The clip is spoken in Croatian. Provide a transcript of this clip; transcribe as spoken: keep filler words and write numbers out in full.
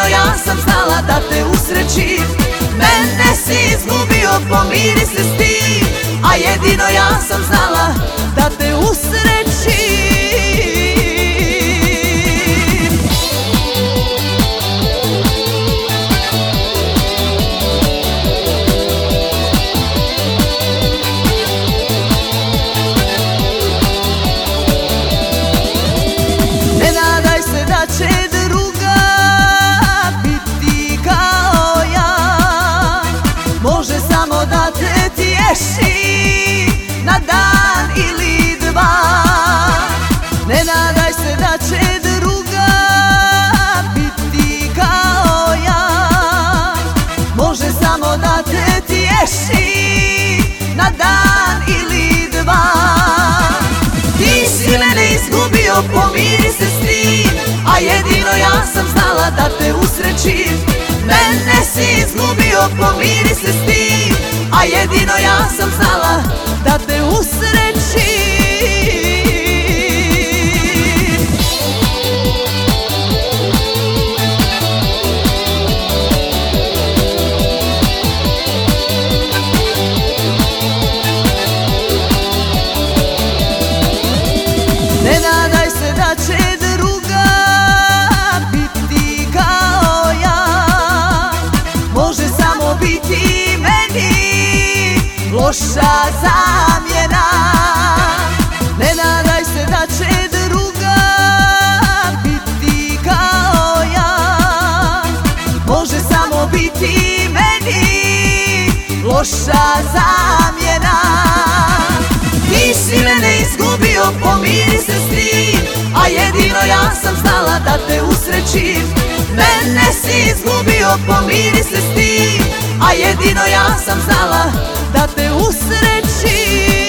jedino ja sam znala da te usrećim. Mene si izgubio, pomiri se s tim, a jedino ja sam znala da te usrećim. Ne nadaj se da će druga biti kao ja, može samo da te tješi na dan ili dva. Ne nadaj se da će druga biti kao ja, može samo da te tješi na dan ili dva. Ti si mene izgubio, pomiri se s tim, a jedino ja sam znala da te usrećim. Mene si izgubio, pomiri se s tim, a jedino ja sam znala da te usrećim. Ne nadaj se da će druga biti kao ja, može samo biti meni loša zamjena. Ne nadaj se da će druga biti kao ja, može samo biti meni loša zamjena. Ti si mene izgubio, pomiri se s tim, a jedino ja sam znala da te usrećim. Mene si izgubio, pomiri se s tim, a jedino ja sam znala da te usrećim.